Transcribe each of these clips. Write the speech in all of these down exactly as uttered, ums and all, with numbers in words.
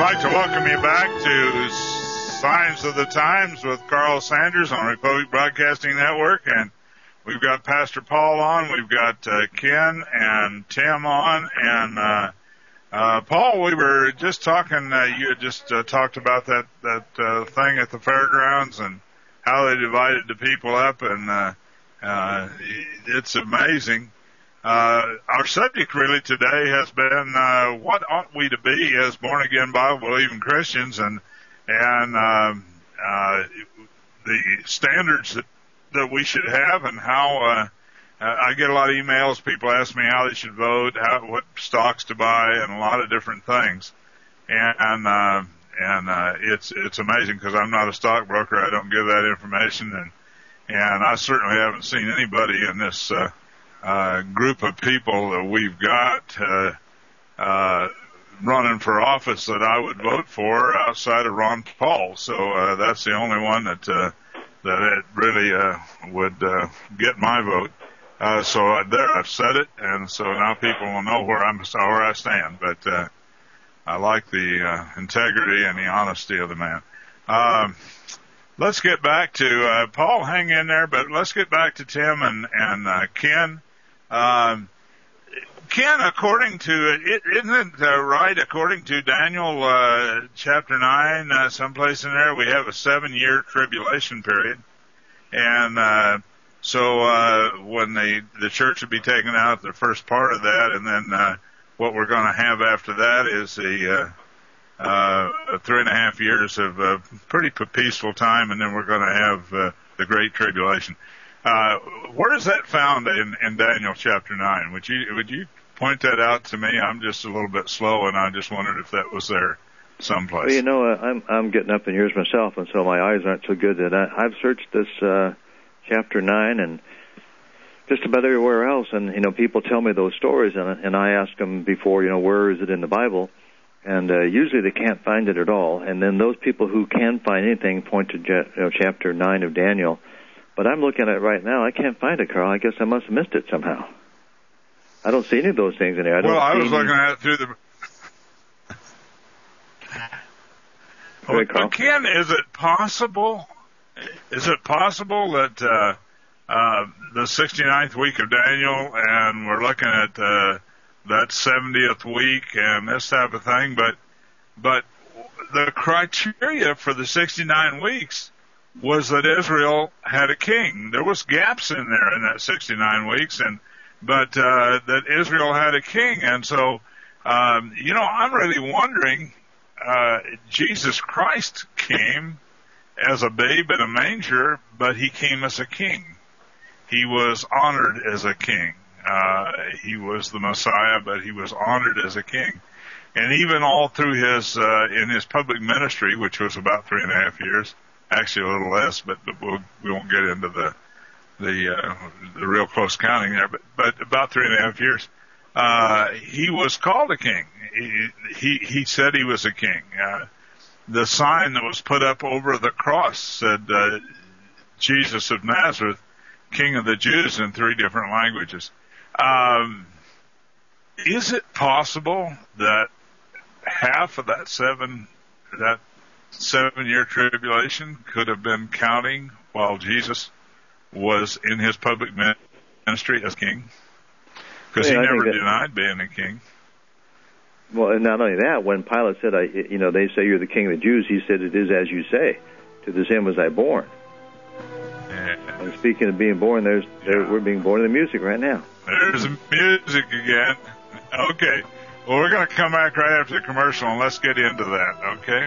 like to welcome you back to Signs of the Times with Carl Sanders on Republic Broadcasting Network. And we've got Pastor Paul on, we've got uh, Ken and Tim on. And uh, uh, Paul, we were just talking, uh, you had just uh, talked about that, that uh, thing at the fairgrounds and how they divided the people up. And uh, uh, it's amazing. Uh, our subject really today has been, uh, what ought we to be as born-again Bible-believing Christians, and, and, um, uh, the standards that, that we should have, and how, uh, I get a lot of emails, people ask me how they should vote, how, what stocks to buy, and a lot of different things. And, uh, and, uh, it's, it's amazing because I'm not a stockbroker. I don't give that information, and, and I certainly haven't seen anybody in this, uh, Uh, group of people that we've got uh, uh, running for office that I would vote for outside of Ron Paul. So uh, that's the only one that uh, that it really uh, would uh, get my vote. Uh, so there, I've said it, and so now people will know where I'm where I stand. But uh, I like the uh, integrity and the honesty of the man. Um, let's get back to uh, Paul. Hang in there, but let's get back to Tim and and uh, Ken. Um, Ken, according to, it, isn't it uh, right, according to Daniel uh, chapter nine, uh, someplace in there, we have a seven-year tribulation period. And uh, so uh, when the, the church will be taken out, the first part of that, and then uh, what we're going to have after that is a, uh, uh, three and a half years of uh, pretty peaceful time, and then we're going to have uh, the Great Tribulation. Uh, where is that found in, in Daniel chapter nine? Would you, would you point that out to me? I'm just a little bit slow, and I just wondered if that was there someplace. Well, you know, uh, I'm, I'm getting up in years myself, and so my eyes aren't so good that I, I've searched this, uh, chapter nine and just about everywhere else, and, you know, people tell me those stories, and, and I ask them before, you know, where is it in the Bible? And, uh, usually they can't find it at all. And then those people who can find anything point to, you know, chapter nine of Daniel. But I'm looking at it right now. I can't find it, Carl. I guess I must have missed it somehow. I don't see any of those things in there. I don't well, I was any... looking at it through the... Go ahead, Carl. Ken, is it possible, is it possible that uh, uh, the sixty-ninth week of Daniel, and we're looking at uh, that seventieth week and this type of thing, but but the criteria for the sixty-nine weeks was that Israel had a king. There was gaps in there in that sixty-nine weeks, and but uh, that Israel had a king. And so, um, you know, I'm really wondering, uh, Jesus Christ came as a babe in a manger, but he came as a king. He was honored as a king. Uh, he was the Messiah, but he was honored as a king. And even all through his, uh, in his public ministry, which was about three and a half years, actually a little less, but, but we'll, we won't get into the the uh, the real close counting there. But but about three and a half years, uh, he was called a king. He he, he said he was a king. Uh, the sign that was put up over the cross said uh, Jesus of Nazareth, King of the Jews, in three different languages. Um, is it possible that half of that seven that seven-year tribulation could have been counting while Jesus was in his public ministry as king? Because he yeah, never that, denied being a king. Well, and not only that, when Pilate said, I, you know, they say you're the king of the Jews, he said, it is as you say. To this end was I born. Yeah. And speaking of being born, there's there, we're being born in the music right now. There's music again. Okay. Well, we're going to come back right after the commercial, and let's get into that, okay?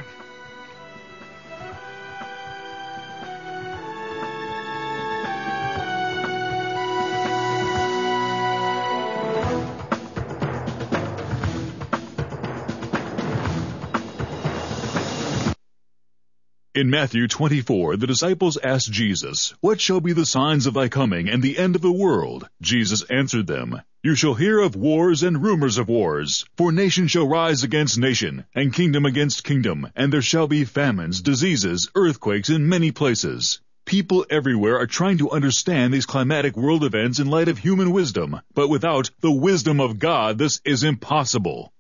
In Matthew twenty-four, the disciples asked Jesus, "What shall be the signs of thy coming and the end of the world?" Jesus answered them, "You shall hear of wars and rumors of wars, for nation shall rise against nation, and kingdom against kingdom, and there shall be famines, diseases, earthquakes in many places." People everywhere are trying to understand these climatic world events in light of human wisdom, but without the wisdom of God, this is impossible.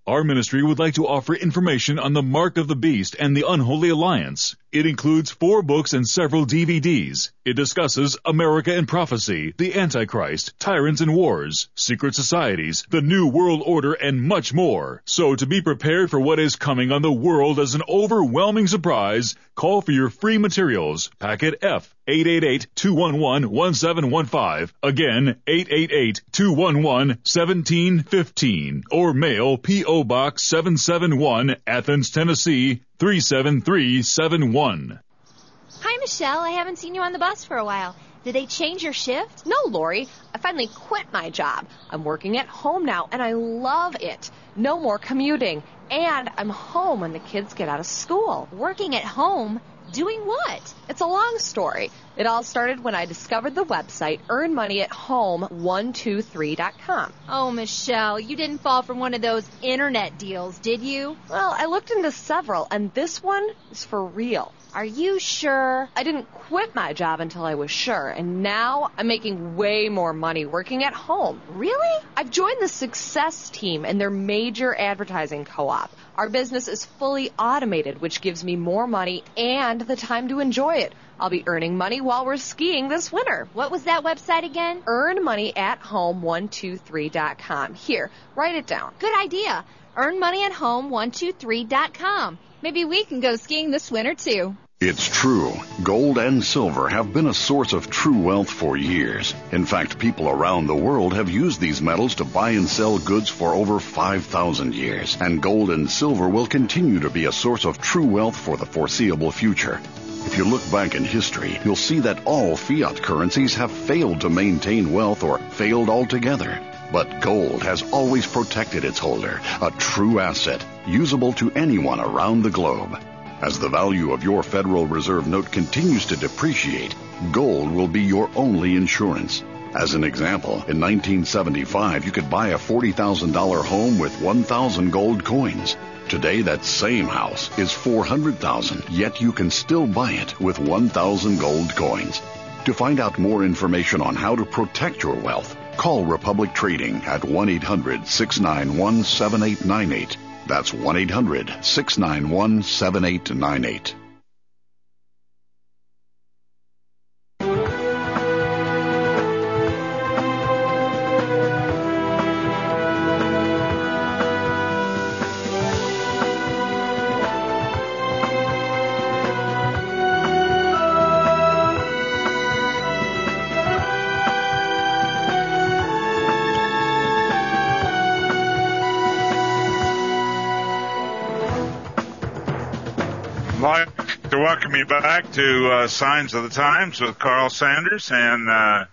Our ministry would like to offer information on the Mark of the Beast and the Unholy Alliance. It includes four books and several D V Ds. It discusses America and Prophecy, the Antichrist, Tyrants and Wars, Secret Societies, the New World Order, and much more. So to be prepared for what is coming on the world as an overwhelming surprise, call for your free materials. Packet F, eight eight eight, two one one, one seven one five. Again, eight eight eight, two one one, one seven one five. Or mail P O. Box seven seven one, Athens, Tennessee, three seven three seven one. Hi, Michelle. I haven't seen you on the bus for a while. Did they change your shift? No, Lori. I finally quit my job. I'm working at home now, and I love it. No more commuting. And I'm home when the kids get out of school. Working at home? Doing what? It's a long story. It all started when I discovered the website earn money at home one two three dot com. Oh, Michelle, you didn't fall for one of those internet deals, did you? Well, I looked into several, and this one is for real. Are you sure? I didn't quit my job until I was sure, and now I'm making way more money working at home. Really? I've joined the Success Team and their major advertising co-op. Our business is fully automated, which gives me more money and the time to enjoy it. I'll be earning money while we're skiing this winter. What was that website again? earn money at home one two three dot com. Here, write it down. Good idea. earn money at home one two three dot com. Maybe we can go skiing this winter, too. It's true. Gold and silver have been a source of true wealth for years. In fact, people around the world have used these metals to buy and sell goods for over five thousand years. And gold and silver will continue to be a source of true wealth for the foreseeable future. If you look back in history, you'll see that all fiat currencies have failed to maintain wealth or failed altogether. But gold has always protected its holder, a true asset, usable to anyone around the globe. As the value of your Federal Reserve note continues to depreciate, gold will be your only insurance. As an example, in nineteen seventy-five, you could buy a forty thousand dollars home with one thousand gold coins. Today, that same house is four hundred thousand dollars, yet you can still buy it with one thousand gold coins. To find out more information on how to protect your wealth, call Republic Trading at one eight hundred, six nine one, seven eight nine eight. That's one eight hundred, six nine one, seven eight nine eight. I'd like to welcome you back to uh, Signs of the Times with Carl Sanders and uh,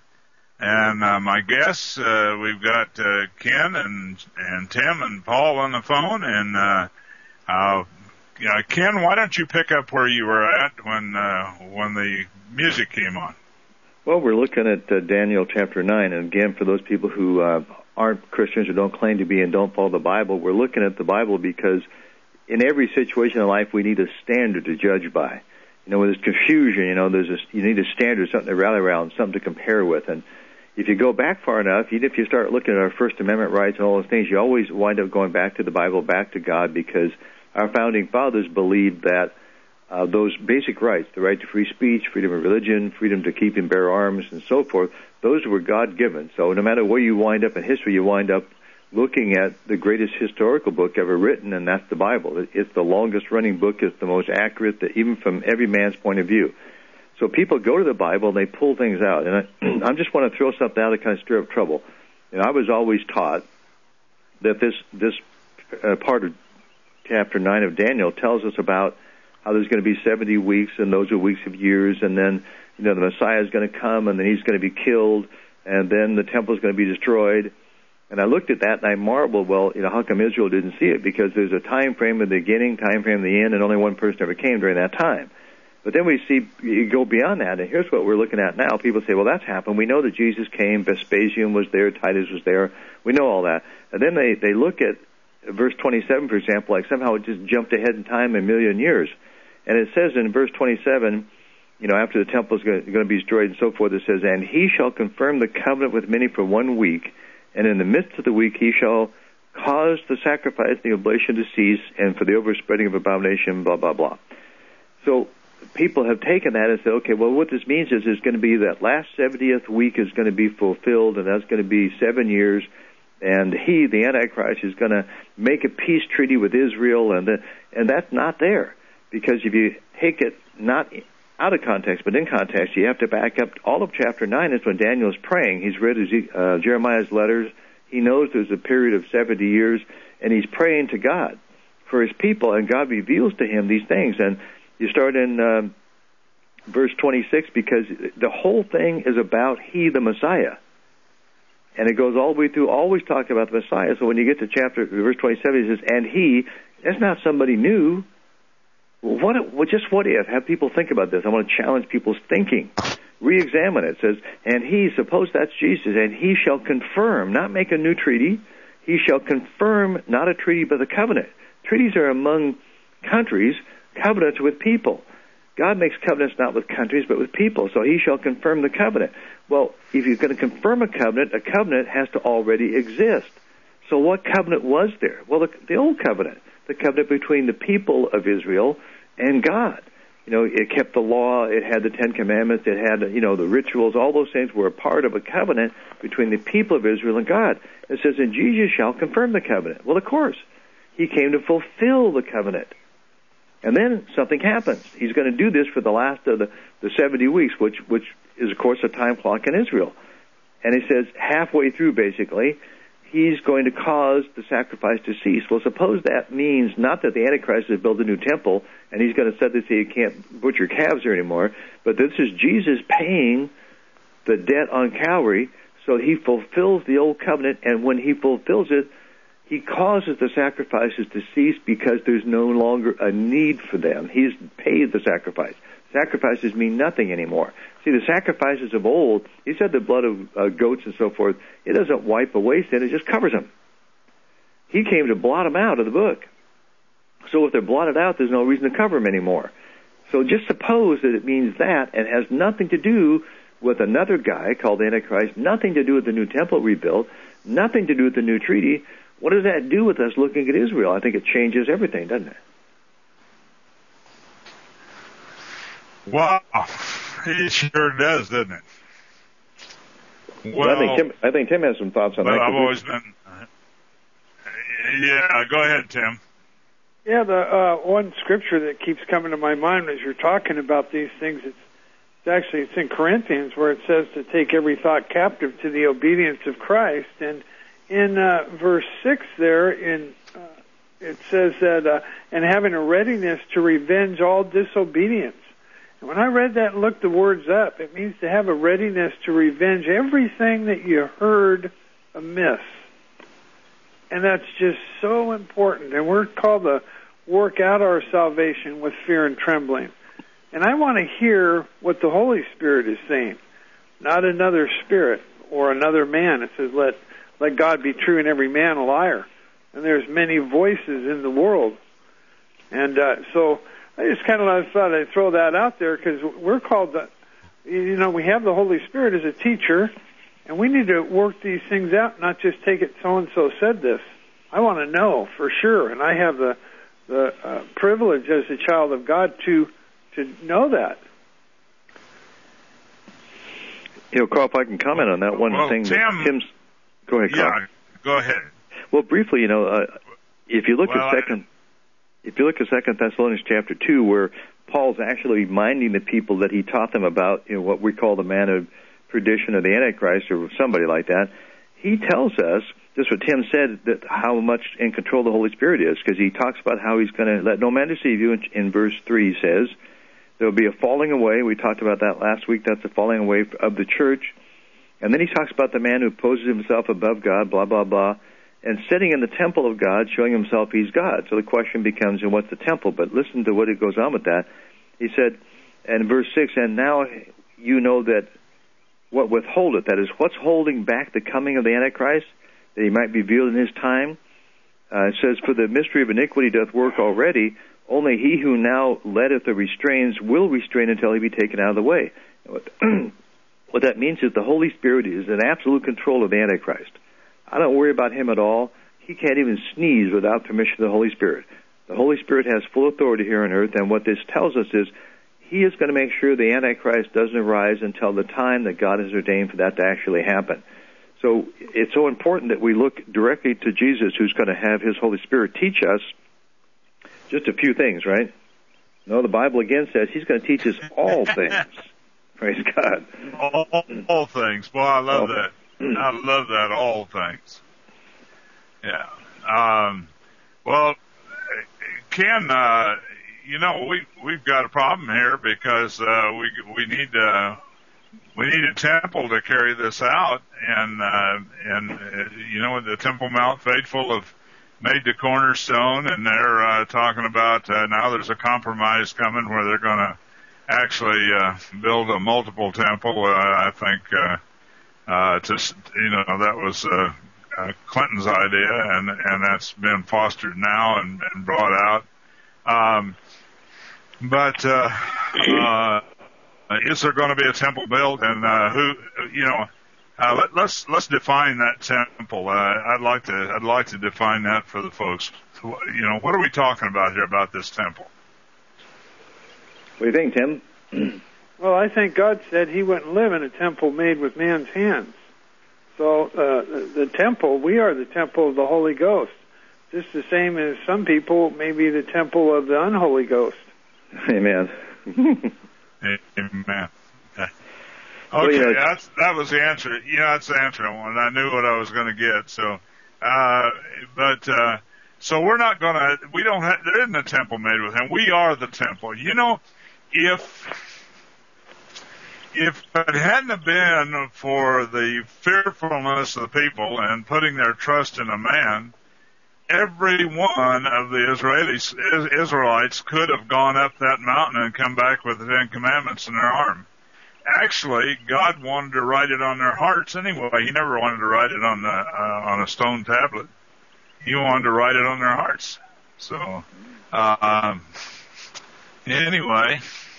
and uh, my guests. Uh, we've got uh, Ken and and Tim and Paul on the phone. And uh, uh, yeah, Ken, why don't you pick up where you were at when uh, when the music came on? Well, we're looking at uh, Daniel chapter nine, and again, for those people who uh, aren't Christians or don't claim to be and don't follow the Bible, we're looking at the Bible because in every situation in life, we need a standard to judge by. You know, when there's confusion, you know, there's a, you need a standard, something to rally around, something to compare with. And if you go back far enough, even if you start looking at our First Amendment rights and all those things, you always wind up going back to the Bible, back to God, because our founding fathers believed that uh, those basic rights, the right to free speech, freedom of religion, freedom to keep and bear arms, and so forth, those were God-given. So no matter where you wind up in history, you wind up looking at the greatest historical book ever written, and that's the Bible. It's the longest-running book. It's the most accurate, even from every man's point of view. So people go to the Bible, and they pull things out. And I, I just want to throw something out that kind of stir up trouble. And I was always taught that this this uh, part of chapter nine of Daniel tells us about how there's going to be seventy weeks, and those are weeks of years, and then you know the Messiah is going to come, and then he's going to be killed, and then the temple is going to be destroyed. And I looked at that and I marveled, well, you know, how come Israel didn't see it? Because there's a time frame in the beginning, time frame in the end, and only one person ever came during that time. But then we see, you go beyond that, and here's what we're looking at now. People say, well, that's happened. We know that Jesus came, Vespasian was there, Titus was there. We know all that. And then they, they look at verse twenty-seven, for example, like somehow it just jumped ahead in time a million years. And it says in verse twenty-seven, you know, after the temple is going to be destroyed and so forth, it says, and he shall confirm the covenant with many for one week, and in the midst of the week he shall cause the sacrifice and the oblation to cease, and for the overspreading of abomination, blah, blah, blah. So people have taken that and said, okay, well, what this means is there's going to be that last seventieth week is going to be fulfilled, and that's going to be seven years, and he, the Antichrist, is going to make a peace treaty with Israel, and the, and that's not there. Because if you take it not out of context, but in context, you have to back up. All of chapter nine is when Daniel is praying. He's read uh, Jeremiah's letters. He knows there's a period of seventy years, and he's praying to God for his people, and God reveals to him these things. And you start in um, verse twenty-six, because the whole thing is about he, the Messiah. And it goes all the way through, always talking about the Messiah. So when you get to chapter verse twenty-seven, it says, and he, that's not somebody new. Well, what, well, just what if? Have people think about this. I want to challenge people's thinking. Re-examine it. It says, and he, suppose that's Jesus, and he shall confirm, not make a new treaty. He shall confirm, not a treaty, but a covenant. Treaties are among countries, covenants with people. God makes covenants not with countries, but with people. So he shall confirm the covenant. Well, if you're going to confirm a covenant, a covenant has to already exist. So what covenant was there? Well, the, the old covenant, the covenant between the people of Israel and God. You know, it kept the law, it had the Ten Commandments, it had, you know, the rituals, all those things were a part of a covenant between the people of Israel and God. It says, and Jesus shall confirm the covenant. Well, of course, he came to fulfill the covenant. And then something happens. He's going to do this for the last of the, the seventy weeks, which, which is, of course, a time clock in Israel. And he says, halfway through, basically, he's going to cause the sacrifice to cease. Well, suppose that means not that the Antichrist has built a new temple, and he's going to set this so you can't butcher calves there anymore, but this is Jesus paying the debt on Calvary, so he fulfills the old covenant, and when he fulfills it, he causes the sacrifices to cease because there's no longer a need for them. He's paid the sacrifice. Sacrifices mean nothing anymore. See, the sacrifices of old, he said the blood of uh, goats and so forth, it doesn't wipe away sin, it just covers them. He came to blot them out of the book. So if they're blotted out, there's no reason to cover them anymore. So just suppose that it means that and has nothing to do with another guy called Antichrist, nothing to do with the new temple rebuilt, nothing to do with the new treaty. What does that do with us looking at Israel? I think it changes everything, doesn't it? Wow. It sure does, doesn't it? Well, well I think Tim, I think Tim has some thoughts on well, that. I've always been... Uh, yeah, go ahead, Tim. Yeah, the uh, one scripture that keeps coming to my mind as you're talking about these things, it's, it's actually, it's in Corinthians where it says to take every thought captive to the obedience of Christ. And in uh, verse six there, in uh, it says that, uh, and having a readiness to revenge all disobedience. And when I read that and looked the words up, it means to have a readiness to revenge everything that you heard amiss. And that's just so important. And we're called to work out our salvation with fear and trembling. And I want to hear what the Holy Spirit is saying, not another spirit or another man. It says, let let God be true and every man a liar. And there's many voices in the world. And uh, so I just kind of thought I'd throw that out there because we're called to, you know, we have the Holy Spirit as a teacher, and we need to work these things out, not just take it so-and-so said this. I want to know for sure, and I have the the uh, privilege as a child of God to to know that. You know, Carl, if I can comment on that one well, thing Tim, that Tim's... Go ahead, Carl. Yeah, go ahead. Well, briefly, you know, uh, if you look well, at second, I... if you look at Second Thessalonians chapter two, where Paul's actually reminding the people that he taught them about, you know, what we call the man of perdition of the Antichrist or somebody like that, he tells us, just what Tim said, that how much in control the Holy Spirit is, because he talks about how he's going to let no man deceive you. In, in verse three, he says, there will be a falling away. We talked about that last week. That's the falling away of the church. And then he talks about the man who poses himself above God, blah, blah, blah, and sitting in the temple of God, showing himself he's God. So the question becomes, and what's the temple? But listen to what it goes on with that. He said, in verse six, and now you know that what withholdeth, that is, what's holding back the coming of the Antichrist, that he might be revealed in his time. Uh, it says, for the mystery of iniquity doth work already, only he who now letteth or restrains will restrain until he be taken out of the way. What that means is the Holy Spirit is in absolute control of the Antichrist. I don't worry about him at all. he can't even sneeze without permission of the Holy Spirit. The Holy Spirit has full authority here on earth, and what this tells us is he is going to make sure the Antichrist doesn't arise until the time that God has ordained for that to actually happen. So it's so important that we look directly to Jesus, who's going to have his Holy Spirit teach us just a few things, right? No, the Bible again says he's going to teach us all things. Praise God. All, all things. Boy, I love all that. I love that, all things. Yeah. Um, well, Ken, uh, you know, we, we've got a problem here because uh, we we need uh, we need a temple to carry this out. And, uh, and uh, you know, the Temple Mount Faithful have made the cornerstone, and they're uh, talking about uh, now there's a compromise coming where they're going to actually uh, build a multiple temple. Uh, I think uh, uh, to you know that was uh, uh, Clinton's idea, and and that's been fostered now and, and brought out. Um, but uh, uh, is there going to be a temple built, and uh, who you know? Uh, let, let's let's define that temple. Uh, I'd like to I'd like to define that for the folks. You know, what are we talking about here about this temple? What do you think, Tim? Well, I think God said he wouldn't live in a temple made with man's hands. So uh, the, the temple, we are the temple of the Holy Ghost. Just the same as some people may be the temple of the unholy ghost. Amen. Amen. Okay, well, you know, that's, that was the answer. You know, that's the answer I wanted. I knew what I was going to get. So, uh, but, uh, so we're not going to, we don't have, there isn't a temple made with him. We are the temple. You know, if, if it hadn't have been for the fearfulness of the people and putting their trust in a man, every one of the Israelis, Israelites could have gone up that mountain and come back with the Ten Commandments in their arm. Actually, God wanted to write it on their hearts anyway. He never wanted to write it on the, uh, on a stone tablet. He wanted to write it on their hearts. So, uh, um, anyway,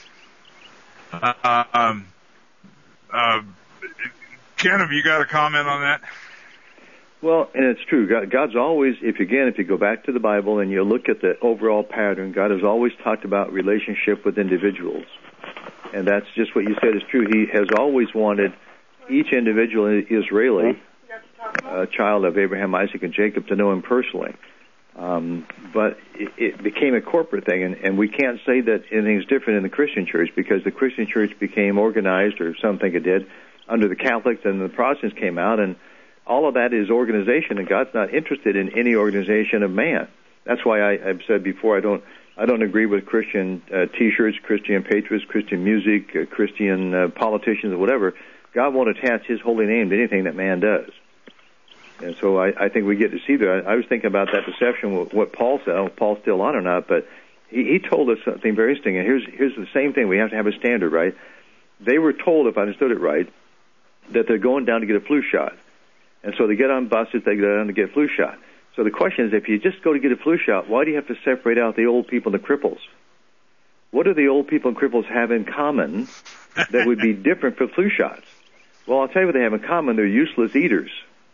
uh, um, uh, Ken, have you got a comment on that? Well, and it's true. God, God's always, if again, if you go back to the Bible and you look at the overall pattern, God has always talked about relationship with individuals. And that's just what you said is true. He has always wanted each individual Israeli, a child of Abraham, Isaac, and Jacob, to know him personally. Um, but it, it became a corporate thing, and, and we can't say that anything's different in the Christian church because the Christian church became organized, or some think it did, under the Catholics, and the Protestants came out, and all of that is organization, and God's not interested in any organization of man. That's why I, I've said before I don't I don't agree with Christian uh, T-shirts, Christian patriots, Christian music, uh, Christian uh, politicians, or whatever. God won't attach His holy name to anything that man does. And so I, I think we get to see that. I, I was thinking about that deception, what Paul said. I don't know if Paul's still on or not, but he, he told us something very interesting. And here's here's the same thing. We have to have a standard, right? They were told, if I understood it right, that they're going down to get a flu shot. And so they get on buses, they go down to get a flu shot. So the question is, if you just go to get a flu shot, why do you have to separate out the old people and the cripples? What do the old people and cripples have in common that would be different for flu shots? Well, I'll tell you what they have in common. They're useless eaters.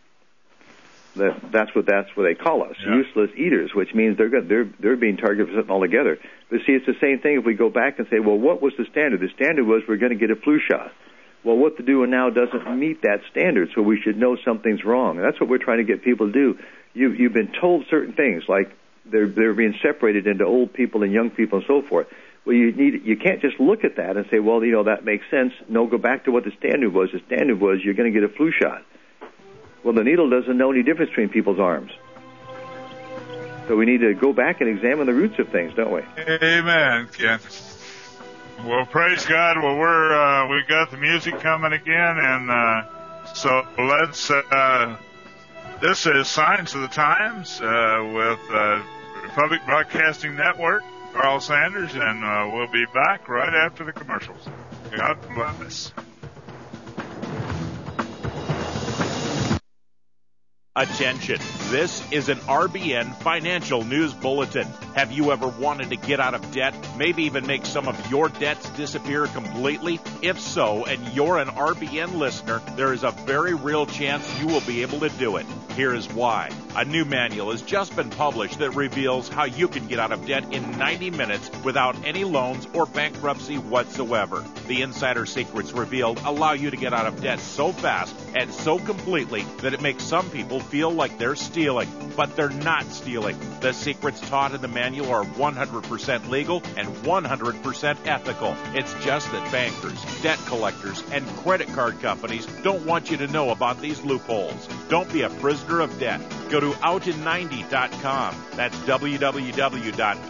That, that's what that's what they call us, yeah. Useless eaters, which means they're they're they're being targeted for something altogether. But see, it's the same thing if we go back and say, well, what was the standard? The standard was we're going to get a flu shot. Well, what they're doing now doesn't meet that standard, so we should know something's wrong. And that's what we're trying to get people to do. You, you've been told certain things, like they're they're being separated into old people and young people and so forth. Well, you need you can't just look at that and say, well, you know, that makes sense. No, go back to what the standard was. The standard was you're going to get a flu shot. Well, the needle doesn't know any difference between people's arms. So we need to go back and examine the roots of things, don't we? Amen, Ken. Well, praise God. Well, we're uh, we got the music coming again, and uh, so let's. Uh, this is Signs of the Times uh, with uh, Republic Broadcasting Network. Carl Sanders, and uh, we'll be back right after the commercials. God bless. Attention, this is an R B N Financial News Bulletin. Have you ever wanted to get out of debt, maybe even make some of your debts disappear completely? If so, and you're an R B N listener, there is a very real chance you will be able to do it. Here is why. A new manual has just been published that reveals how you can get out of debt in ninety minutes without any loans or bankruptcy whatsoever. The insider secrets revealed allow you to get out of debt so fast and so completely that it makes some people feel like they're stealing, but they're not stealing. The secrets taught in the manual are one hundred percent legal and one hundred percent ethical. It's just that bankers, debt collectors, and credit card companies don't want you to know about these loopholes. Don't be a prisoner of debt. Go to out in ninety dot com. That's w w w dot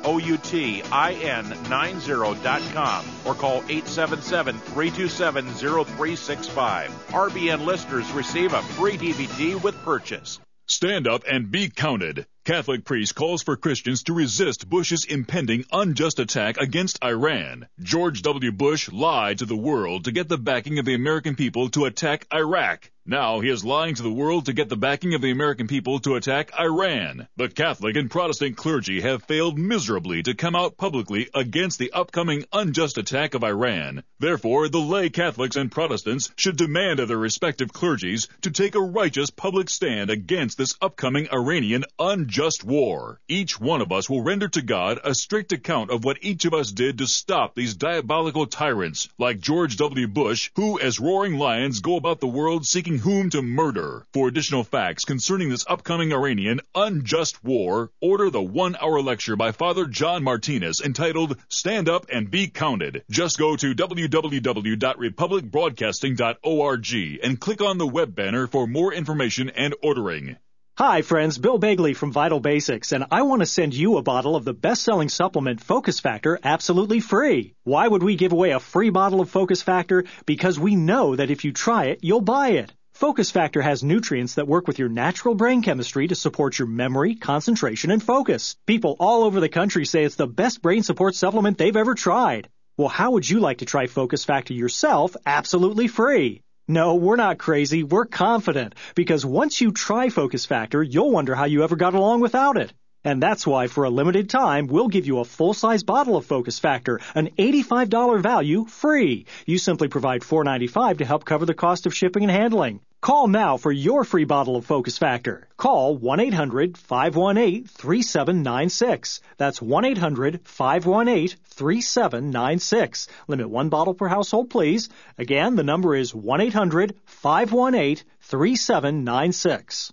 outin ninety dot com or call eight seven seven, three two seven, zero three six five. R B N listeners receive a free D V D with purchase. Stand up and be counted. Catholic priest calls for Christians to resist Bush's impending unjust attack against Iran. George W. Bush lied to the world to get the backing of the American people to attack Iraq. Now he is lying to the world to get the backing of the American people to attack Iran. The Catholic and Protestant clergy have failed miserably to come out publicly against the upcoming unjust attack of Iran. Therefore, the lay Catholics and Protestants should demand of their respective clergies to take a righteous public stand against this upcoming Iranian unjust war. Each one of us will render to God a strict account of what each of us did to stop these diabolical tyrants like George W. Bush, who as roaring lions go about the world seeking whom to murder. For additional facts concerning this upcoming Iranian unjust war, order the one-hour lecture by Father John Martinez entitled Stand Up and Be Counted. Just go to w w w dot republic broadcasting dot org and click on the web banner for more information and ordering. Hi, friends. Bill Bagley from Vital Basics, and I want to send you a bottle of the best-selling supplement Focus Factor absolutely free. Why would we give away a free bottle of Focus Factor? Because we know that if you try it, you'll buy it. Focus Factor has nutrients that work with your natural brain chemistry to support your memory, concentration, and focus. People all over the country say it's the best brain support supplement they've ever tried. Well, how would you like to try Focus Factor yourself absolutely free? No, we're not crazy. We're confident. Because once you try Focus Factor, you'll wonder how you ever got along without it. And that's why, for a limited time, we'll give you a full-size bottle of Focus Factor, an eighty-five dollars value, free. You simply provide four dollars and ninety-five cents to help cover the cost of shipping and handling. Call now for your free bottle of Focus Factor. Call one eight hundred, five one eight, three seven nine six. That's one eight hundred, five one eight, three seven nine six. Limit one bottle per household, please. Again, the number is one eight hundred, five one eight, three seven nine six.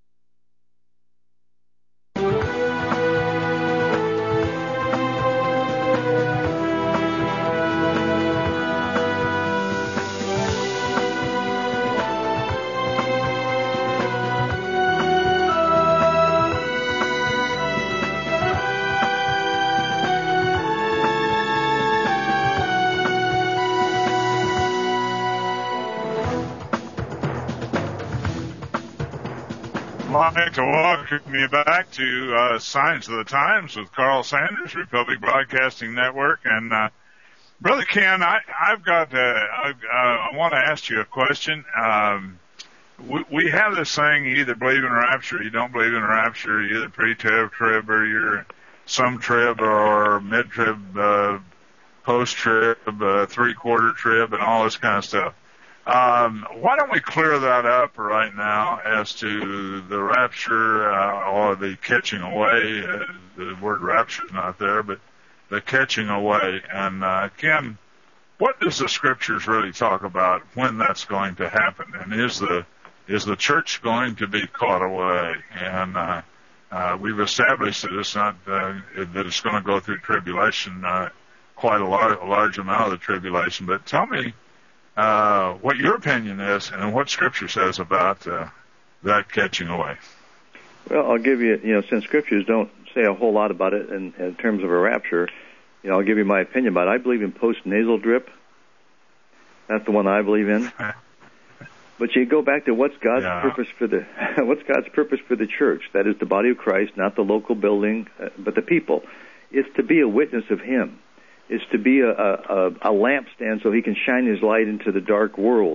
I'd like to welcome you back to uh, Signs of the Times with Carl Sanders, Republic Broadcasting Network. And uh, Brother Ken, I, I've got, uh, I, uh, I want to ask you a question. Um, we, we have this saying: you either believe in rapture, or you don't believe in rapture. You're either pre-trib, trib, or you're some trib, or mid-trib, uh, post-trib, uh, three-quarter trib, and all this kind of stuff. Um, why don't we clear that up right now as to the rapture uh, or the catching away? Uh, the word rapture is not there, but the catching away. And uh, Ken, what does the Scriptures really talk about when that's going to happen? And is the is the church going to be caught away? And uh, uh, we've established that it's not uh, that it's going to go through tribulation, uh, quite a large, a large amount of the tribulation. But tell me. Uh, what your opinion is and what Scripture says about uh, that catching away. Well, I'll give you, you know, since Scriptures don't say a whole lot about it in, in terms of a rapture, you know, I'll give you my opinion about it. I believe in post-nasal drip. That's the one I believe in. But you go back to what's God's yeah. purpose for the what's God's purpose for the church? That is the body of Christ, not the local building, uh, but the people. It's to be a witness of Him. Is to be a, a, a lampstand so He can shine His light into the dark world.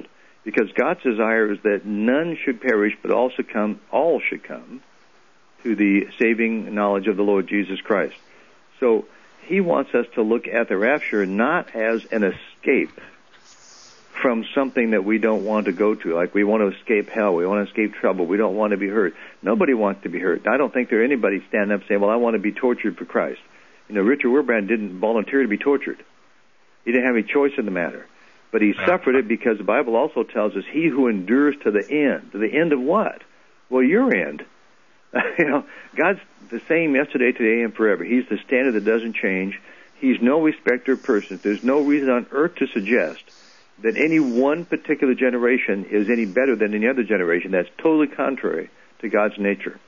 because God's desire is that none should perish, but also come, all should come to the saving knowledge of the Lord Jesus Christ. So he wants us to look at the rapture not as an escape from something that we don't want to go to, like we want to escape hell, we want to escape trouble, we don't want to be hurt. Nobody wants to be hurt. I don't think there anybody standing up saying, well, I want to be tortured for Christ. You know, Richard Wurbrand didn't volunteer to be tortured. He didn't have any choice in the matter. But he suffered it because the Bible also tells us, he who endures to the end. To the end of what? Well, your end. You know, God's the same yesterday, today, and forever. He's the standard that doesn't change. He's no respecter of persons. There's no reason on earth to suggest that any one particular generation is any better than any other generation. That's totally contrary to God's nature.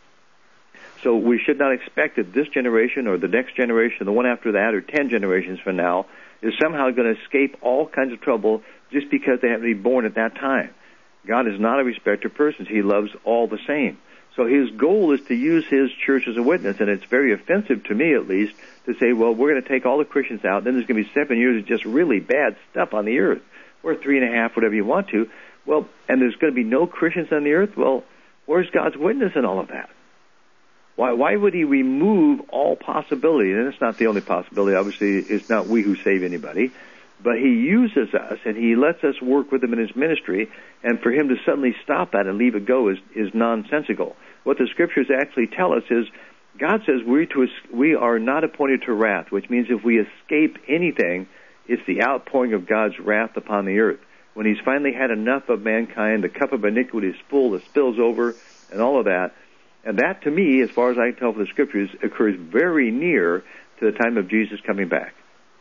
So we should not expect that this generation or the next generation, the one after that, or ten generations from now, is somehow going to escape all kinds of trouble just because they happen to be born at that time. God is not a respecter of persons. He loves all the same. So his goal is to use his church as a witness, and it's very offensive to me, at least, to say, well, we're going to take all the Christians out, then there's going to be seven years of just really bad stuff on the earth, or three and a half, whatever you want to. Well, and there's going to be no Christians on the earth? Well, where's God's witness in all of that? Why, why would he remove all possibility? And it's not the only possibility. Obviously, it's not we who save anybody. But he uses us, and he lets us work with him in his ministry, and for him to suddenly stop that and leave it go is, is nonsensical. What the Scriptures actually tell us is, God says we, to, we are not appointed to wrath, which means if we escape anything, it's the outpouring of God's wrath upon the earth. When he's finally had enough of mankind, the cup of iniquity is full, it spills over, and all of that. And that, to me, as far as I can tell from the Scriptures, occurs very near to the time of Jesus coming back.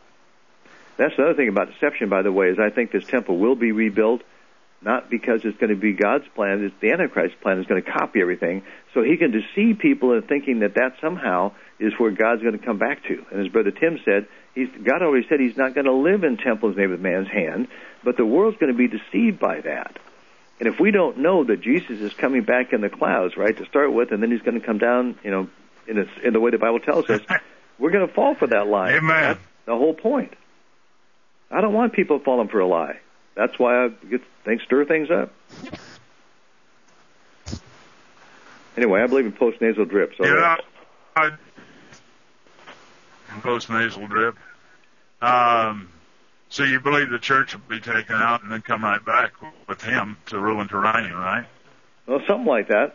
That's another thing about deception, by the way, is I think this temple will be rebuilt, not because it's going to be God's plan, it's the Antichrist's plan is going to copy everything, so he can deceive people into thinking that that somehow is where God's going to come back to. And as Brother Tim said, he's, God already said he's not going to live in temples made with man's hand, but the world's going to be deceived by that. And if we don't know that Jesus is coming back in the clouds, right, to start with, and then he's going to come down, you know, in, a, in the way the Bible tells us, we're going to fall for that lie. Amen. That's the whole point. I don't want people falling for a lie. That's why I get things, stir things up. Anyway, I believe in post-nasal drip. So yeah, I, post-nasal drip. Um, so you believe the church will be taken out and then come right back with him to rule and to reign, right? Well, something like that.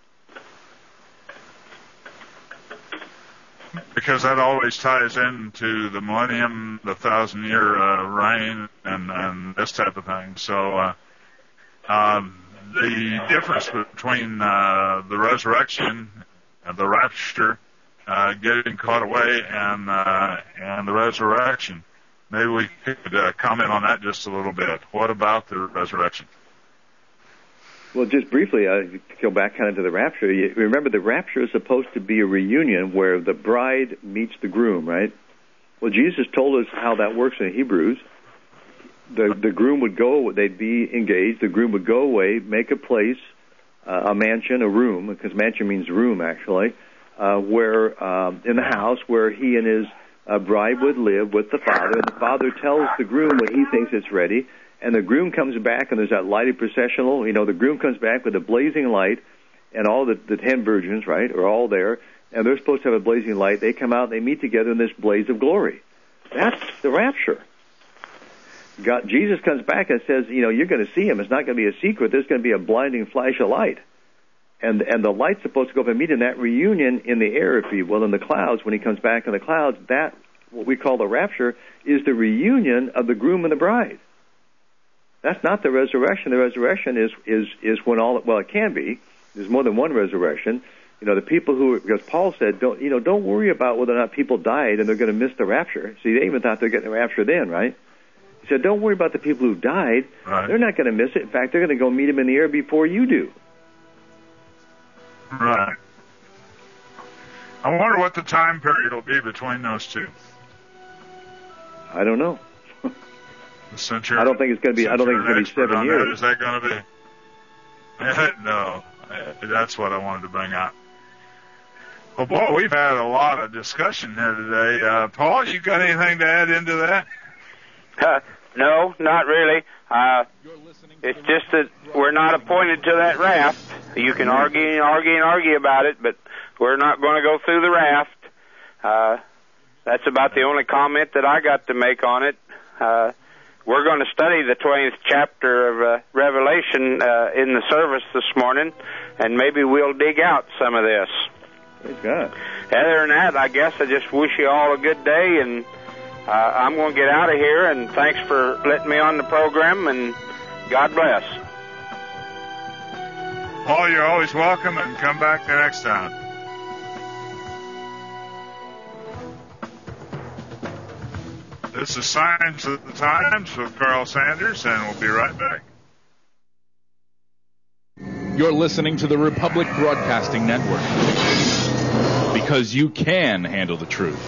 Because that always ties into the millennium, the thousand-year uh, reign, and, and this type of thing. So uh, um, the difference between uh, the resurrection and the rapture, uh, getting caught away, and uh, and the resurrection, maybe we could uh, comment on that just a little bit. What about the resurrection? Well, just briefly, uh, go back kind of to the rapture. You remember, the rapture is supposed to be a reunion where the bride meets the groom, right? Well, Jesus told us how that works in Hebrews. The the groom would go, they'd be engaged, the groom would go away, make a place, uh, a mansion, a room, because mansion means room, actually, uh, where, um, in the house where he and his uh, bride would live with the father, and the father tells the groom when he thinks it's ready. And the groom comes back, and there's that lighted processional. You know, the groom comes back with a blazing light, and all the, the ten virgins, right, are all there. And they're supposed to have a blazing light. They come out, and they meet together in this blaze of glory. That's the rapture. God, Jesus comes back and says, you know, you're going to see him. It's not going to be a secret. There's going to be a blinding flash of light. And and the light's supposed to go up and meet in that reunion in the air, if you will, in the clouds. When he comes back in the clouds, that, what we call the rapture, is the reunion of the groom and the bride. That's not the resurrection. The resurrection is, is, is when all, well, it can be. There's more than one resurrection. You know, the people who, because Paul said, don't, you know, don't worry about whether or not people died and they're going to miss the rapture. See, they even thought they're getting the rapture then, right? He said, don't worry about the people who died. Right. They're not going to miss it. In fact, they're going to go meet him in the air before you do. Right. I wonder what the time period will be between those two. I don't know. Century, I don't think it's going to be. I don't think it's going to be seven years. That. Is that going to be? No, that's what I wanted to bring up. Well, boy, we've had a lot of discussion here today. Uh, Paul, you got anything to add into that? Uh, No, not really. Uh, it's just that we're not appointed to that raft. You can argue and argue and argue about it, but we're not going to go through the raft. Uh, that's about the only comment that I got to make on it. Uh, we're going to study the twentieth chapter of uh, Revelation uh, in the service this morning, and maybe we'll dig out some of this. Praise God. Other than that, I guess I just wish you all a good day, and uh, I'm going to get out of here, and thanks for letting me on the program, and God bless. Paul, you're always welcome, and come back the next time. This is Signs of the Times with Carl Sanders, and we'll be right back. You're listening to the Republic Broadcasting Network, because you can handle the truth.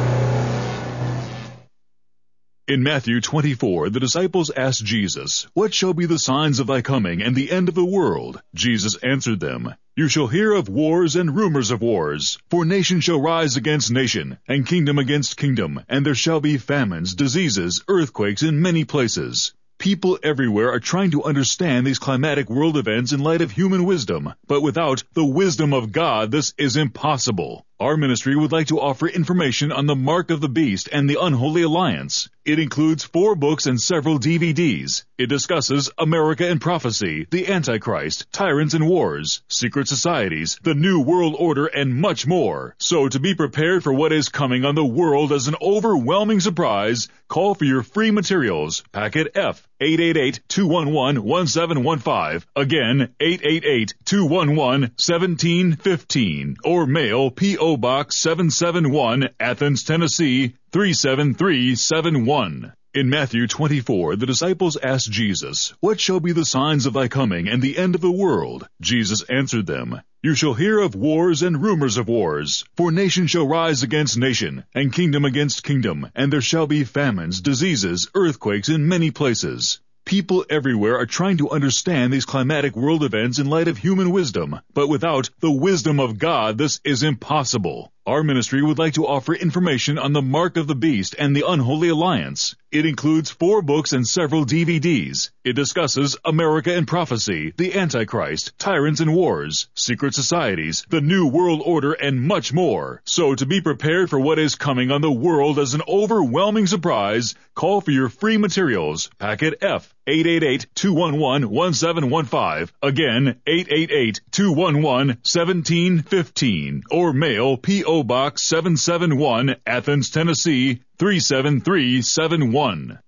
In Matthew twenty-four, the disciples asked Jesus, "What shall be the signs of thy coming and the end of the world?" Jesus answered them, "You shall hear of wars and rumors of wars, for nation shall rise against nation, and kingdom against kingdom, and there shall be famines, diseases, earthquakes in many places." People everywhere are trying to understand these climatic world events in light of human wisdom, but without the wisdom of God, this is impossible. Our ministry would like to offer information on the Mark of the Beast and the Unholy Alliance. It includes four books and several D V Ds. It discusses America and Prophecy, the Antichrist, Tyrants and Wars, Secret Societies, the New World Order, and much more. So to be prepared for what is coming on the world as an overwhelming surprise, call for your free materials. Packet F, eight eight eight, two one one, one seven one five. Again, eight eight eight, two one one, one seven one five. Or mail P O Box seven seven one, Athens, Tennessee, three seven three seven one. In Matthew twenty-four, the disciples asked Jesus, "What shall be the signs of thy coming and the end of the world?" Jesus answered them, "You shall hear of wars and rumors of wars, for nation shall rise against nation, and kingdom against kingdom, and there shall be famines, diseases, earthquakes in many places." People everywhere are trying to understand these climatic world events in light of human wisdom, but without the wisdom of God, this is impossible. Our ministry would like to offer information on the Mark of the Beast and the Unholy Alliance. It includes four books and several D V Ds. It discusses America and Prophecy, the Antichrist, Tyrants and Wars, Secret Societies, the New World Order, and much more. So to be prepared for what is coming on the world as an overwhelming surprise, call for your free materials. Packet F, eight eight eight, two one one, one seven one five. Again, eight eight eight, two one one, one seven one five. Or mail P O Box seven seven one, Athens, Tennessee, three seven three seven one.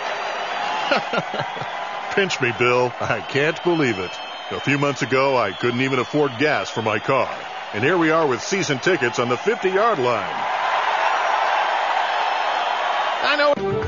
Pinch me, Bill. I can't believe it. A few months ago, I couldn't even afford gas for my car. And here we are with season tickets on the fifty-yard line. I know.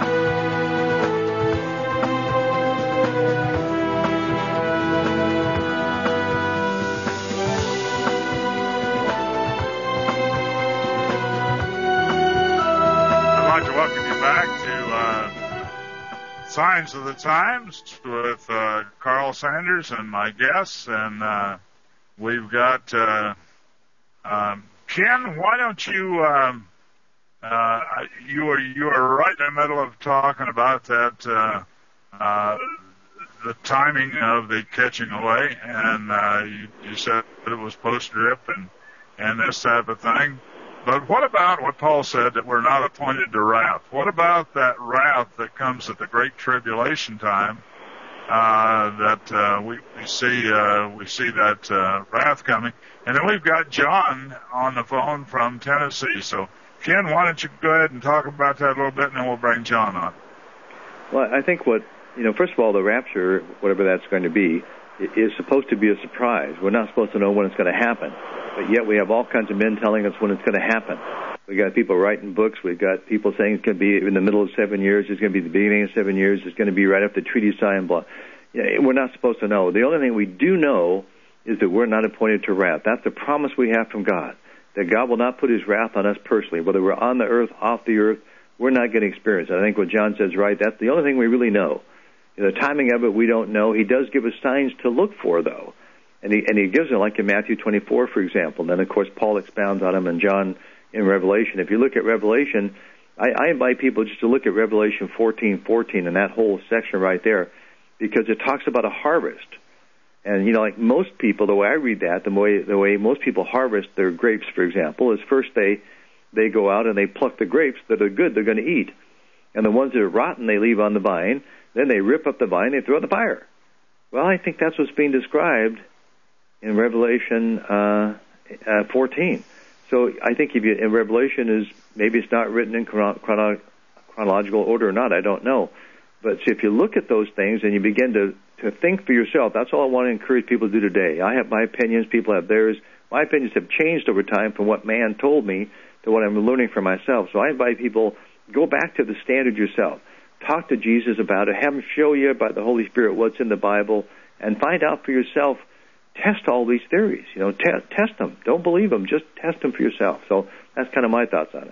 Signs of the Times with uh, Carl Sanders and my guests, and uh, we've got uh, um, Ken. Why don't you? Um, uh, you are you are right in the middle of talking about that uh, uh, the timing of the catching away, and uh, you, you said that it was post drip and and this type of thing. But what about what Paul said, that we're not appointed to wrath? What about that wrath that comes at the great tribulation time? Uh, that uh, we, we see uh, we see that uh, wrath coming, and then we've got John on the phone from Tennessee. So, Ken, why don't you go ahead and talk about that a little bit, and then we'll bring John on. Well, I think what you know, first of all, the rapture, whatever that's going to be, is supposed to be a surprise. We're not supposed to know when it's going to happen. But yet we have all kinds of men telling us when it's going to happen. We've got people writing books. We've got people saying it's going to be in the middle of seven years. It's going to be the beginning of seven years. It's going to be right after the treaty signed. Blah. Yeah, we're not supposed to know. The only thing we do know is that we're not appointed to wrath. That's the promise we have from God, that God will not put his wrath on us personally. Whether we're on the earth, off the earth, we're not going to experience it. I think what John says is right. That's the only thing we really know. You know, the timing of it, we don't know. He does give us signs to look for, though. And he, and he gives it like in Matthew twenty-four, for example. And then, of course, Paul expounds on them and John in Revelation. If you look at Revelation, I, I invite people just to look at Revelation fourteen fourteen and that whole section right there, because it talks about a harvest. And, you know, like most people, the way I read that, the way the way most people harvest their grapes, for example, is first they they go out and they pluck the grapes that are good, they're going to eat. And the ones that are rotten, they leave on the vine. Then they rip up the vine, they throw it in the fire. Well, I think that's what's being described in Revelation uh, uh, fourteen. So I think if you, in Revelation is, maybe it's not written in chrono, chrono, chronological order or not, I don't know. But see, if you look at those things and you begin to, to think for yourself, that's all I want to encourage people to do today. I have my opinions, people have theirs. My opinions have changed over time from what man told me to what I'm learning for myself. So I invite people, go back to the standard yourself. Talk to Jesus about it. Have him show you by the Holy Spirit what's in the Bible, and find out for yourself. Test all these theories. You know, te- test them. Don't believe them. Just test them for yourself. So that's kind of my thoughts on it.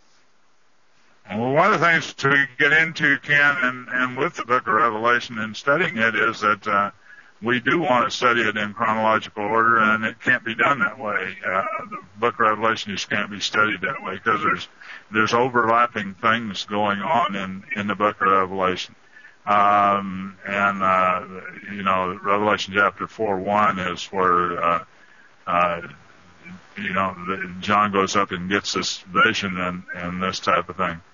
Well, one of the things to get into, Ken, and, and with the book of Revelation and studying it is that uh, we do want to study it in chronological order, and it can't be done that way. Uh, the book of Revelation just can't be studied that way because there's there's overlapping things going on in, in the book of Revelation. Um, and, uh, you know, Revelation chapter four one is where, uh, uh, you know, the, John goes up and gets this vision and, and this type of thing.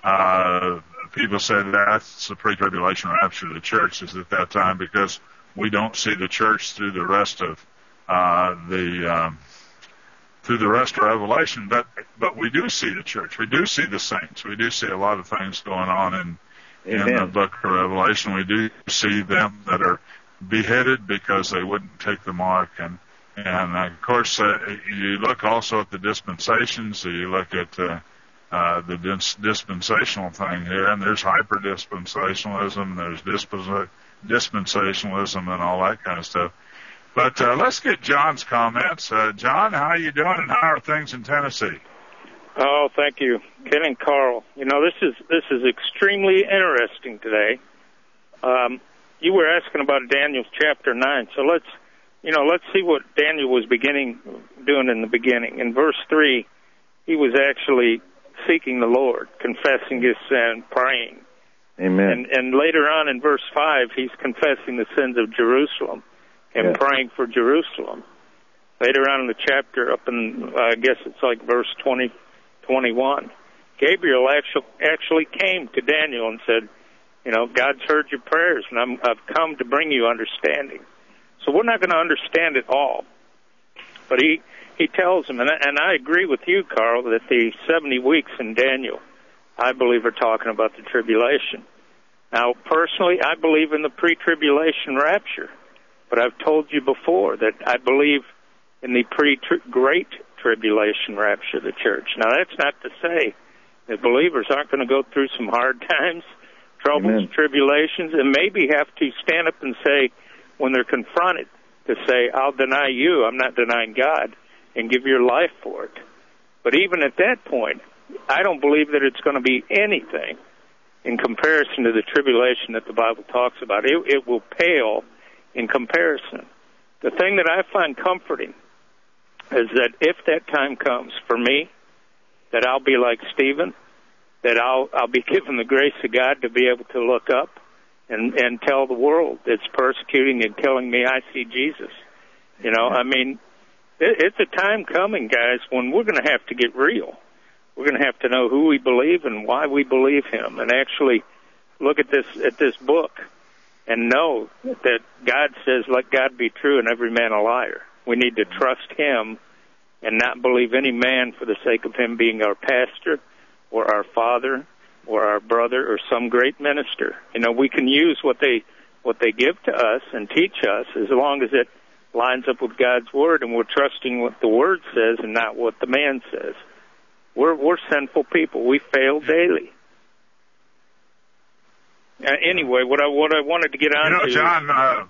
Uh, people say that's the pre-tribulation rapture of the church is at that time because we don't see the church through the rest of, uh, the, um, through the rest of Revelation, but, but we do see the church. We do see the saints. We do see a lot of things going on in, Amen. In the book of Revelation. We do see them that are beheaded because they wouldn't take the mark. And, and uh, of course, uh, you look also at the dispensations. So you look at uh, uh, the dis- dispensational thing here, and there's hyper-dispensationalism, there's disp- dispensationalism and all that kind of stuff. But uh, let's get John's comments. Uh, John, how are you doing, and how are things in Tennessee? Oh, thank you, Ken and Carl. You know, this is this is extremely interesting today. Um, you were asking about Daniel chapter nine, so let's, you know, let's see what Daniel was beginning doing in the beginning. In verse three, he was actually seeking the Lord, confessing his sin, praying. Amen. And, and later on in verse five, he's confessing the sins of Jerusalem and yes. praying for Jerusalem. Later on in the chapter, up in, uh, I guess it's like verse twenty. twenty-one, Gabriel actually, actually came to Daniel and said, you know, God's heard your prayers, and I'm, I've come to bring you understanding. So we're not going to understand it all. But he, he tells him, and I, and I agree with you, Carl, that the seventy weeks in Daniel, I believe, are talking about the tribulation. Now, personally, I believe in the pre-tribulation rapture. But I've told you before that I believe in the pre-great tribulation rapture of the church. Now, that's not to say that believers aren't going to go through some hard times, troubles, Amen. Tribulations, and maybe have to stand up and say, when they're confronted, to say, I'll deny you, I'm not denying God, and give your life for it. But even at that point, I don't believe that it's going to be anything in comparison to the tribulation that the Bible talks about. It, it will pale in comparison. The thing that I find comforting is that if that time comes for me, that I'll be like Stephen, that I'll I'll be given the grace of God to be able to look up and, and tell the world that's persecuting and killing me, I see Jesus. You know, I mean, it, it's a time coming, guys, when we're going to have to get real. We're going to have to know who we believe and why we believe him, and actually look at this at this book and know that God says, let God be true and every man a liar. We need to trust him and not believe any man for the sake of him being our pastor or our father or our brother or some great minister. You know, we can use what they what they give to us and teach us as long as it lines up with God's word and we're trusting what the word says and not what the man says. We're we're sinful people. We fail daily. Uh, anyway, what I what I wanted to get on you know, to, John, uh,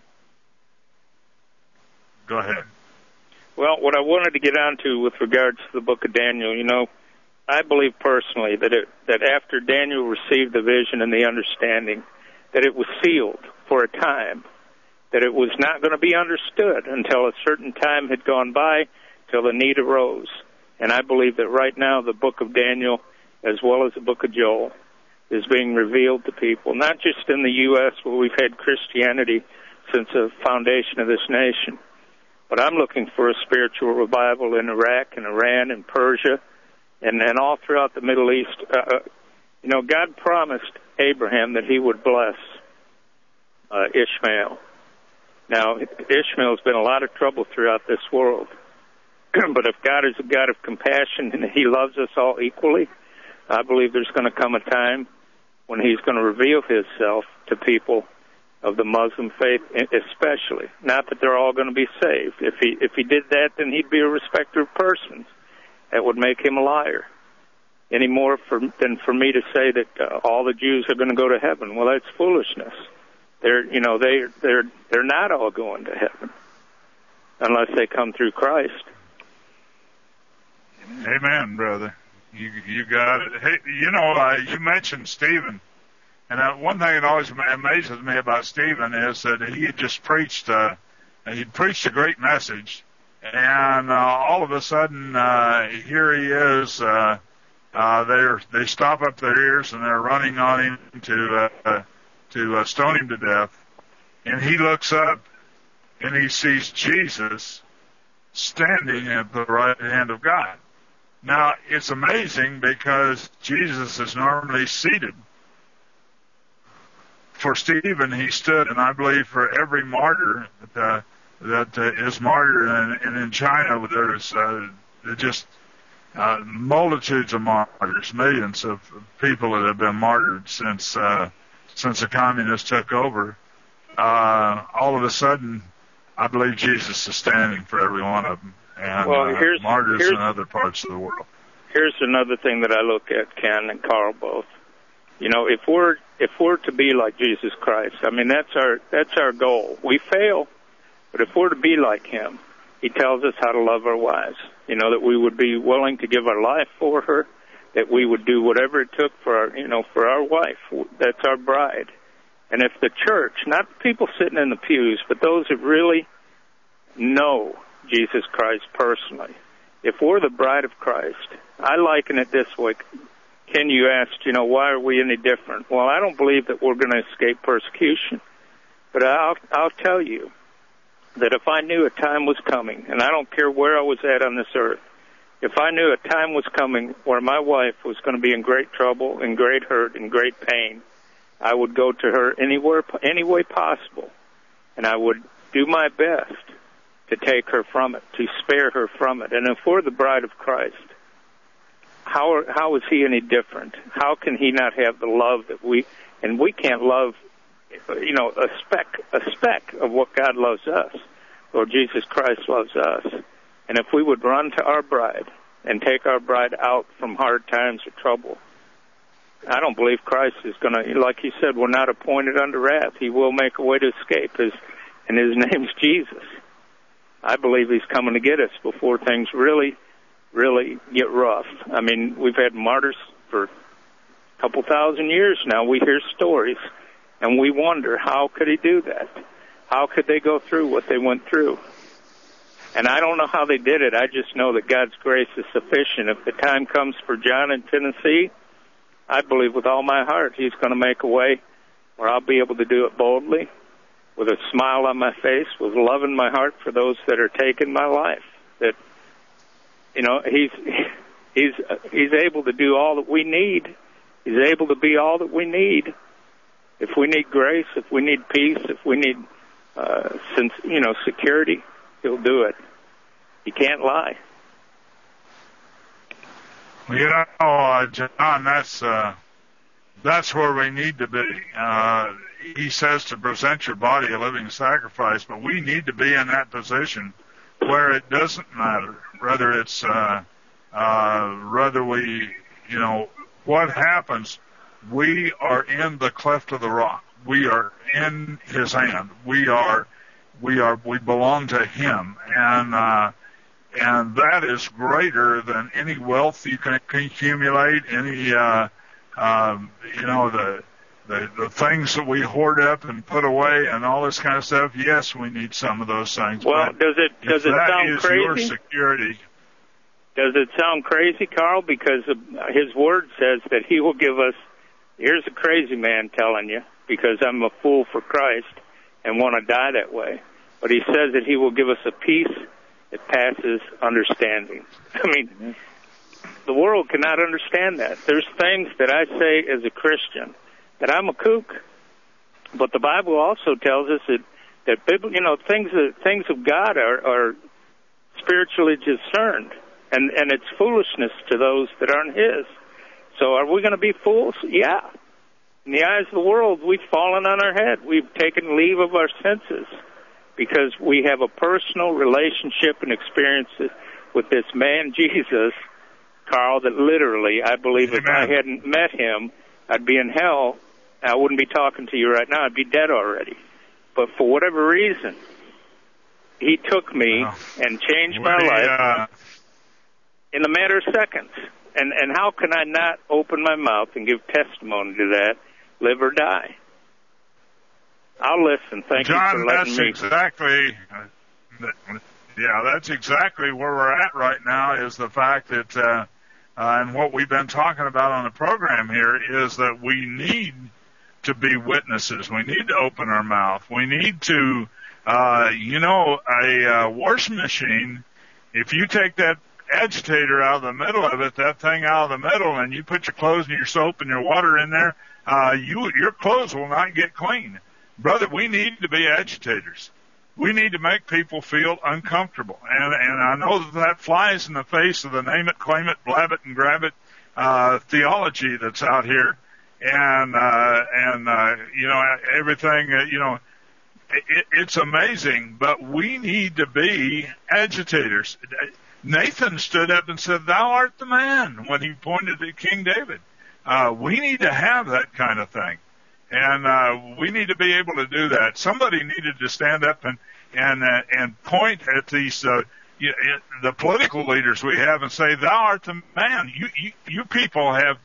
go ahead. Well, what I wanted to get on to with regards to the book of Daniel, you know, I believe personally that it, that after Daniel received the vision and the understanding, that it was sealed for a time, that it was not going to be understood until a certain time had gone by, till the need arose. And I believe that right now the book of Daniel as well as the book of Joel, is being revealed to people, not just in the U S where we've had Christianity since the foundation of this nation, but I'm looking for a spiritual revival in Iraq and Iran and Persia and, and all throughout the Middle East. Uh, you know, God promised Abraham that he would bless uh, Ishmael. Now, Ishmael's been a lot of trouble throughout this world. But if God is a God of compassion and he loves us all equally, I believe there's going to come a time when he's going to reveal himself to people of the Muslim faith, especially. Not that they're all going to be saved. If he if he did that, then he'd be a respecter of persons. That would make him a liar. Any more for, than for me to say that uh, all the Jews are going to go to heaven. Well, that's foolishness. They're you know they they're they're not all going to heaven unless they come through Christ. Amen, brother. You you got it. Hey, you know, uh, you mentioned Stephen, and uh, one thing that always amazes me about Stephen is that he had just preached. Uh, he preached a great message, and uh, all of a sudden, uh, here he is. Uh, uh, they they stop up their ears and they're running on him to uh, to uh, stone him to death, and he looks up and he sees Jesus standing at the right hand of God. Now, it's amazing because Jesus is normally seated. For Stephen, he stood, and I believe for every martyr that, uh, that uh, is martyred, and, and in China there's uh, just uh, multitudes of martyrs, millions of people that have been martyred since uh, since the communists took over. Uh, all of a sudden, I believe Jesus is standing for every one of them. And well, here's, uh, martyrs here's, in other parts of the world. Here's another thing that I look at, Ken and Carl both. You know, if we're if we're to be like Jesus Christ, I mean that's our that's our goal. We fail, but if we're to be like Him, He tells us how to love our wives. You know, that we would be willing to give our life for her, that we would do whatever it took for our you know for our wife. That's our bride. And if the church, not people sitting in the pews, but those that really know Jesus Christ personally, if we're the bride of Christ, I liken it this way. Ken, you asked, you know, why are we any different? Well, I don't believe that we're going to escape persecution, but I'll, I'll tell you that if I knew a time was coming, and I don't care where I was at on this earth, if I knew a time was coming where my wife was going to be in great trouble, in great hurt, in great pain, I would go to her anywhere, any way possible, and I would do my best to take her from it, to spare her from it. And if we're the bride of Christ, how are, how is He any different? How can He not have the love that we, and we can't love, you know, a speck, a speck of what God loves us, or Jesus Christ loves us. And if we would run to our bride and take our bride out from hard times or trouble, I don't believe Christ is going to, like He said, we're not appointed unto wrath. He will make a way to escape, His, and His name's Jesus. I believe He's coming to get us before things really, really get rough. I mean, we've had martyrs for a couple thousand years now. We hear stories, and we wonder, how could He do that? How could they go through what they went through? And I don't know how they did it. I just know that God's grace is sufficient. If the time comes for John in Tennessee, I believe with all my heart He's going to make a way where I'll be able to do it boldly, with a smile on my face, with love in my heart for those that are taking my life. That, you know, he's he's he's able to do all that we need. He's able to be all that we need. If we need grace, if we need peace, if we need, uh, since you know, security, He'll do it. He can't lie. Well, you know, uh, John, that's uh, that's where we need to be. Uh, He says to present your body a living sacrifice, but we need to be in that position where it doesn't matter whether it's, uh, uh, whether we, you know, what happens. We are in the cleft of the rock. We are in His hand. We are, we are, we belong to Him. And, uh, and that is greater than any wealth you can accumulate, any, uh, um, you know, the, The, the things that we hoard up and put away and all this kind of stuff, yes, we need some of those things. Well, but does it does it that sound is crazy? Your security. Does it sound crazy, Carl? Because his word says that he will give us, here's a crazy man telling you, because I'm a fool for Christ and want to die that way. But he says that he will give us a peace that passes understanding. I mean, the world cannot understand that. There's things that I say as a Christian that I'm a kook. But the Bible also tells us that, that Bible, you know, things that, things of God are, are spiritually discerned. And, and it's foolishness to those that aren't his. So are we going to be fools? Yeah. In the eyes of the world, we've fallen on our head. We've taken leave of our senses because we have a personal relationship and experience with this man, Jesus, Carl, that literally, I believe Amen. If I hadn't met him, I'd be in hell. I wouldn't be talking to you right now. I'd be dead already. But for whatever reason, he took me wow. and changed my we, life. Uh... in a matter of seconds. And and how can I not open my mouth and give testimony to that, live or die? I'll listen. Thank John, you for letting that's me. Exactly, uh, yeah, that's exactly where we're at right now is the fact that, uh, uh, and what we've been talking about on the program here is that we need to be witnesses. We need to open our mouth. We need to, uh, you know, a uh, washing machine, if you take that agitator out of the middle of it, that thing out of the middle, and you put your clothes and your soap and your water in there, uh, you, your clothes will not get clean. Brother, we need to be agitators. We need to make people feel uncomfortable. And, and I know that that flies in the face of the name it, claim it, blab it, and grab it, uh, theology that's out here. And, uh, and, uh, you know, everything, uh, you know, it, it's amazing, but we need to be agitators. Nathan stood up and said, "Thou art the man," when he pointed at King David. Uh, we need to have that kind of thing. And, uh, we need to be able to do that. Somebody needed to stand up and, and, uh, and point at these, uh, you, the political leaders we have and say, "Thou art the man." You, you, you people have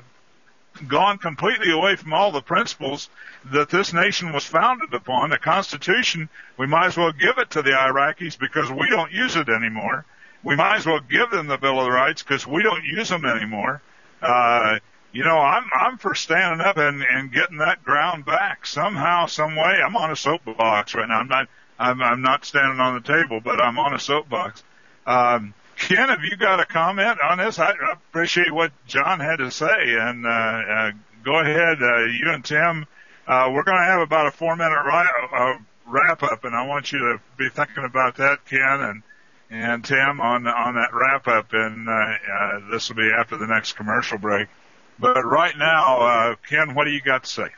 gone completely away from all the principles that this nation was founded upon. The Constitution, we might as well give it to the Iraqis because we don't use it anymore. We might as well give them the Bill of Rights because we don't use them anymore. Uh, you know, I'm I'm for standing up and, and getting that ground back somehow, some way. I'm on a soapbox right now. I'm not I'm, I'm not standing on the table, but I'm on a soapbox. Um, Ken, have you got a comment on this? I appreciate what John had to say, and uh, uh, go ahead, uh, you and Tim. Uh, we're going to have about a four-minute ri- uh, wrap-up, and I want you to be thinking about that, Ken, and and Tim on on that wrap-up, and uh, uh, this will be after the next commercial break. But right now, uh, Ken, what do you got to say?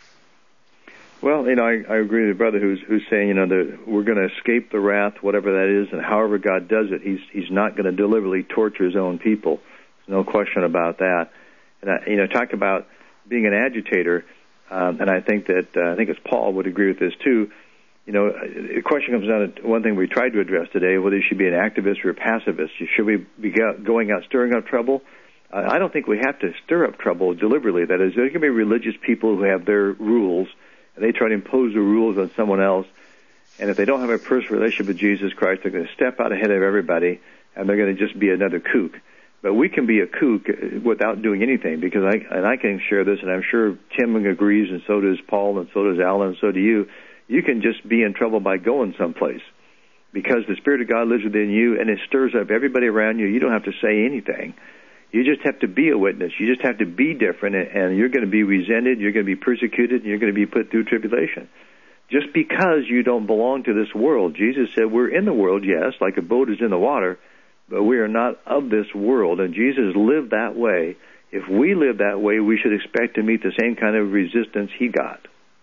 Well, you know, I, I agree with the brother who's who's saying, you know, that we're going to escape the wrath, whatever that is, and however God does it, He's He's not going to deliberately torture His own people. There's no question about that. And I, you know, talk about being an agitator, um, and I think that uh, I think it's Paul would agree with this too. You know, the question comes down to one thing we tried to address today, whether you should be an activist or a pacifist. Should we be going out stirring up trouble? Uh, I don't think we have to stir up trouble deliberately. That is, there can be religious people who have their rules, and they try to impose the rules on someone else. And if they don't have a personal relationship with Jesus Christ, they're going to step out ahead of everybody, and they're going to just be another kook. But we can be a kook without doing anything, because I, and I can share this, and I'm sure Tim agrees, and so does Paul, and so does Alan, and so do you. You can just be in trouble by going someplace, because the Spirit of God lives within you, and it stirs up everybody around you. You don't have to say anything. You just have to be a witness. You just have to be different, and you're going to be resented, you're going to be persecuted, and you're going to be put through tribulation. Just because you don't belong to this world. Jesus said we're in the world, yes, like a boat is in the water, but we are not of this world, and Jesus lived that way. If we live that way, we should expect to meet the same kind of resistance He got.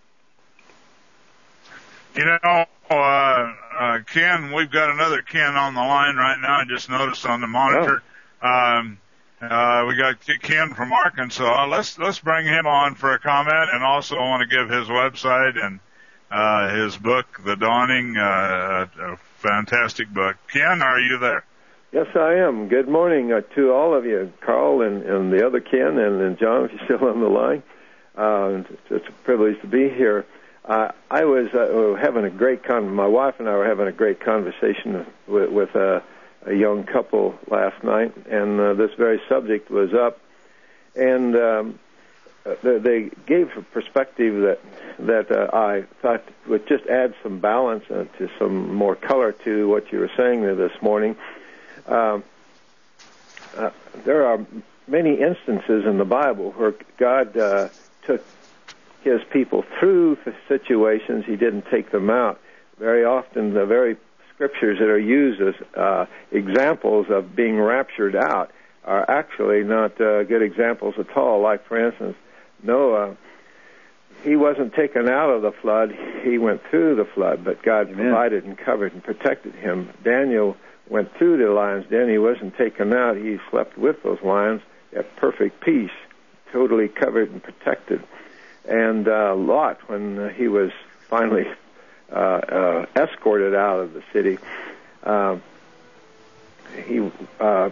You know, uh, uh, Ken, we've got another Ken on the line right now. I just noticed on the monitor. Oh. Um, uh, we got Ken from Arkansas. Let's let's bring him on for a comment, and also I want to give his website and uh, his book, The Dawning, uh, a fantastic book. Ken, are you there? Yes, I am. Good morning uh, to all of you, Carl and, and the other Ken, and, and John, if you're still on the line. Uh, it's a privilege to be here. Uh, I was uh, having a great con. My wife and I were having a great conversation with, with uh, a young couple last night, and uh, this very subject was up, and um, they gave a perspective that that uh, I thought would just add some balance uh, to some more color to what you were saying there this morning. Uh, uh, there are many instances in the Bible where God uh, took His people through the situations. He didn't take them out. Very often, the very scriptures that are used as uh, examples of being raptured out are actually not uh, good examples at all. Like, for instance, Noah, he wasn't taken out of the flood. He went through the flood, but God Amen. provided and covered and protected him. Daniel went through the lion's den. He wasn't taken out. He slept with those lions at perfect peace, totally covered and protected. And uh, Lot, when uh, he was finally uh, uh, escorted out of the city, uh, he uh,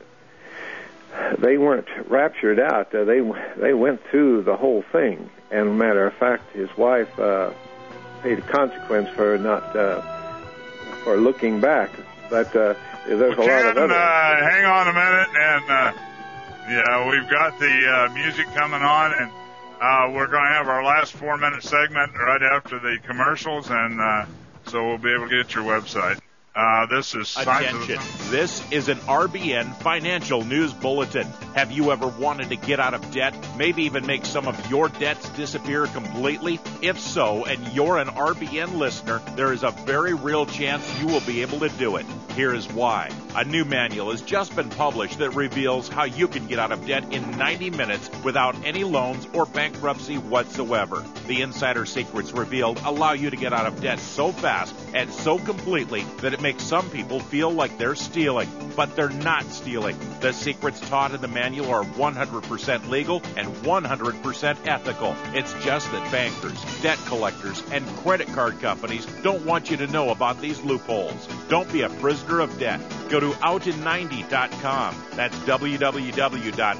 they weren't raptured out. Uh, they they went through the whole thing. And matter of fact, his wife uh, paid a consequence for not uh, for looking back. But uh, there's well, a lot of Ken, other. Uh, hang on a minute, and uh, yeah, we've got the uh, music coming on, and uh, we're going to have our last four-minute segment right after the commercials, and uh, so we'll be able to get your website. Uh, this is Attention. This is an R B N financial news bulletin. Have you ever wanted to get out of debt, maybe even make some of your debts disappear completely? If so, and you're an R B N listener, there is a very real chance you will be able to do it. Here is why. A new manual has just been published that reveals how you can get out of debt in ninety minutes without any loans or bankruptcy whatsoever. The insider secrets revealed allow you to get out of debt so fast and so completely that it makes some people feel like they're stealing, but they're not stealing. The secrets taught in the manual are one hundred percent legal and one hundred percent ethical. It's just that bankers, debt collectors, and credit card companies don't want you to know about these loopholes. Don't be a prisoner of debt. Go to out in ninety dot com. That's w w w dot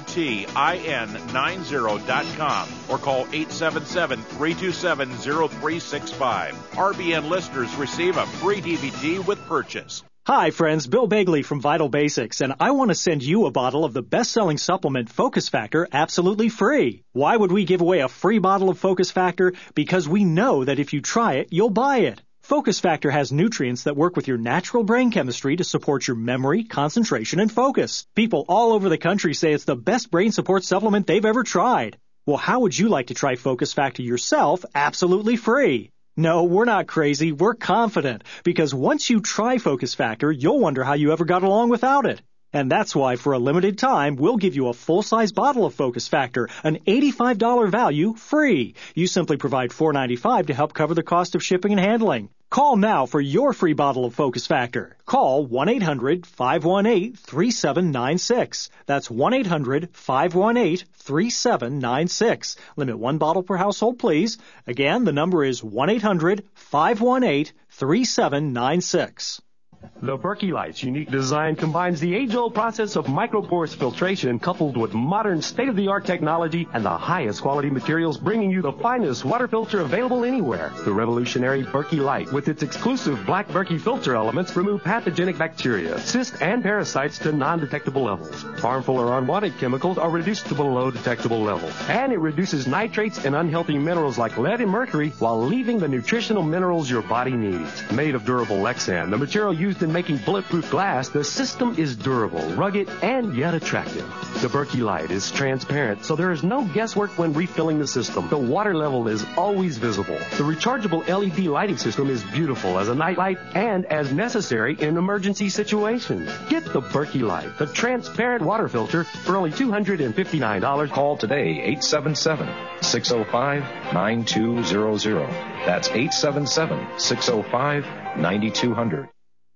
outin ninety dot com or call eight seven seven, three two seven, zero three six five. R B N listeners receive a free D V D with purchase. Hi, friends. Bill Begley from Vital Basics, and I want to send you a bottle of the best-selling supplement Focus Factor absolutely free. Why would we give away a free bottle of Focus Factor? Because we know that if you try it, you'll buy it. Focus Factor has nutrients that work with your natural brain chemistry to support your memory, concentration, and focus. People all over the country say it's the best brain support supplement they've ever tried. Well, how would you like to try Focus Factor yourself absolutely free? No, we're not crazy. We're confident. Because once you try Focus Factor, you'll wonder how you ever got along without it. And that's why, for a limited time, we'll give you a full-size bottle of Focus Factor, an eighty-five dollars value, free. You simply provide four dollars and ninety-five cents to help cover the cost of shipping and handling. Call now for your free bottle of Focus Factor. Call one eight hundred, five one eight, three seven nine six. That's one eight hundred, five one eight, three seven nine six. Limit one bottle per household, please. Again, the number is one eight hundred, five one eight, three seven nine six. The Berkey Light's unique design combines the age-old process of microporous filtration coupled with modern state-of-the-art technology and the highest quality materials, bringing you the finest water filter available anywhere. The revolutionary Berkey Light, with its exclusive black Berkey filter elements, remove pathogenic bacteria, cysts, and parasites to non-detectable levels. Harmful or unwanted chemicals are reduced to below detectable levels. And it reduces nitrates and unhealthy minerals like lead and mercury while leaving the nutritional minerals your body needs. Made of durable Lexan, the material used in making bulletproof glass, the system is durable, rugged, and yet attractive. The Berkey Light is transparent, so there is no guesswork when refilling the system. The water level is always visible. The rechargeable L E D lighting system is beautiful as a night light and as necessary in emergency situations. Get the Berkey Light, the transparent water filter, for only two hundred fifty-nine dollars. Call today, eight seven seven, six oh five, nine two zero zero. That's eight seven seven, six oh five, nine two zero zero.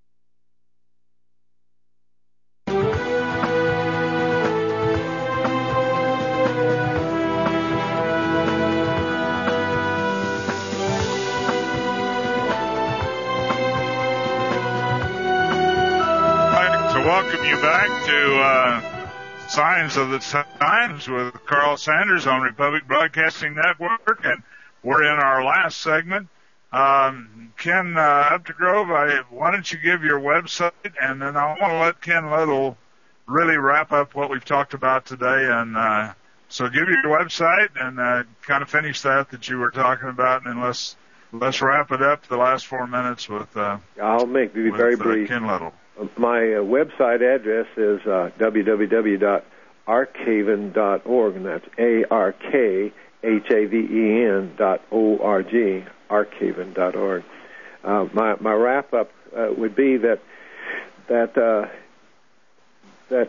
Welcome you back to uh, Signs of the Times with Carl Sanders on Republic Broadcasting Network, and we're in our last segment. Um, Ken uh, Updegrove, I, why don't you give your website, and then I want to let Ken Little really wrap up what we've talked about today. And uh, so give your website and uh, kind of finish that that you were talking about, and let's let's wrap it up the last four minutes with. Uh, I'll make it very with, brief. Uh, Ken Little. My uh, website address is uh, w w w dot arkhaven dot org, and that's A R K H A V E N dot O R G, arkhaven dot org. Uh, my my wrap up uh, would be that that uh, that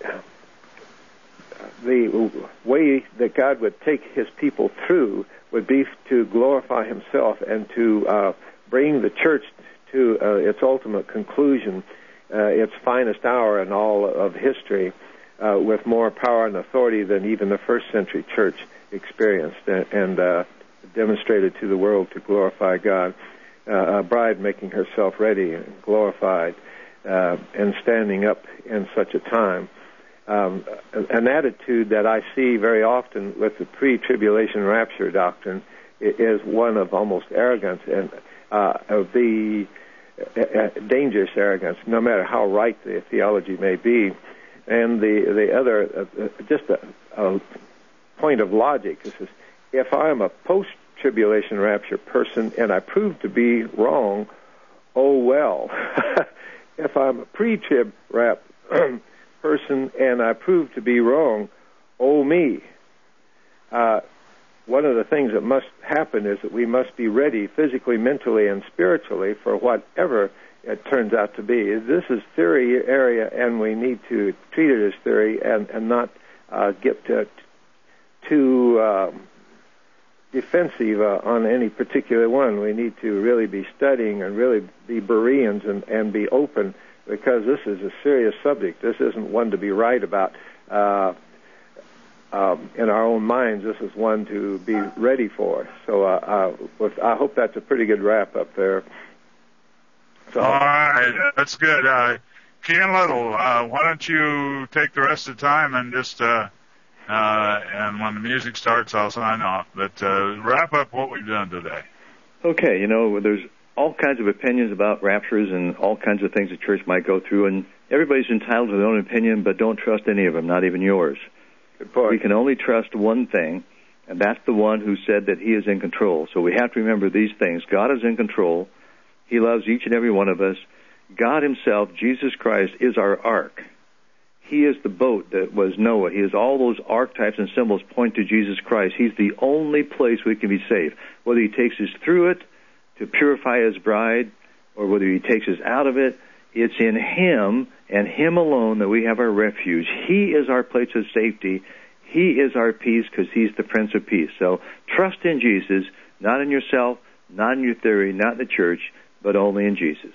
the way that God would take His people through would be to glorify Himself and to uh, bring the church to uh, its ultimate conclusion, uh, its finest hour in all of history, uh, with more power and authority than even the first century church experienced, and, and uh, demonstrated to the world to glorify God. Uh, a bride making herself ready and glorified, uh, and standing up in such a time. Um, an attitude that I see very often with the pre-tribulation rapture doctrine is one of almost arrogance, and uh, of the uh, dangerous arrogance, no matter how right the theology may be. And the the other, uh, just a, a point of logic is this: if I am a post-tribulation rapture person and I prove to be wrong, oh well. If I'm a pre-trib rap person and I prove to be wrong, oh me. Uh, one of the things that must happen is that we must be ready physically, mentally, and spiritually for whatever it turns out to be. This is theory area, and we need to treat it as theory and, and not uh, get to, too uh, defensive uh, on any particular one. We need to really be studying and really be Bereans and, and be open, because this is a serious subject. This isn't one to be right about uh, um, in our own minds. This is one to be ready for. So uh, uh, with, I hope that's a pretty good wrap up there. So, all right, that's good. Uh, Ken Little, uh, why don't you take the rest of the time and just, uh, uh, and when the music starts, I'll sign off. But uh, wrap up what we've done today. Okay, you know, there's all kinds of opinions about raptures and all kinds of things the church might go through, and everybody's entitled to their own opinion, but don't trust any of them, not even yours. Good point. We can only trust one thing, and that's the one who said that He is in control. So we have to remember these things. God is in control. He loves each and every one of us. God Himself, Jesus Christ, is our ark. He is the boat that was Noah. He is all those archetypes and symbols point to Jesus Christ. He's the only place we can be safe. Whether He takes us through it to purify His bride, or whether He takes us out of it, it's in Him and Him alone that we have our refuge. He is our place of safety. He is our peace, because He's the Prince of Peace. So trust in Jesus, not in yourself, not in your theory, not in the church, but only in Jesus.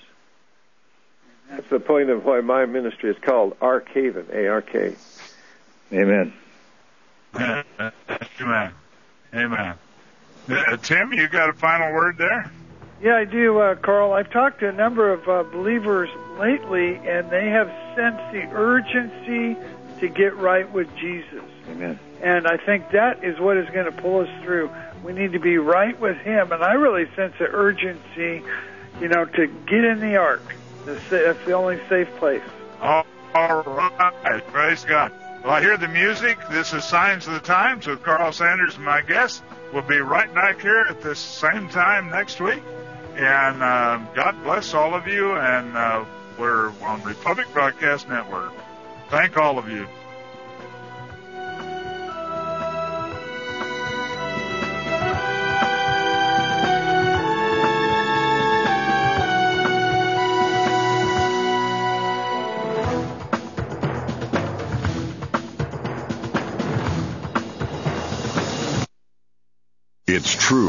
That's the point of why my ministry is called Ark Haven, A R K. Amen. Amen. Amen. Uh, Tim, you got a final word there? Yeah, I do, uh, Carl. I've talked to a number of uh, believers lately, and they have sensed the urgency to get right with Jesus. Amen. And I think that is what is going to pull us through. We need to be right with Him, and I really sense the urgency, you know, to get in the ark. That's the only safe place. All right. Praise God. Well, I hear the music. This is Signs of the Times with Carl Sanders and my guest. We'll be right back here at this same time next week. And uh, God bless all of you. And uh, we're on Republic Broadcast Network. Thank all of you. It's true.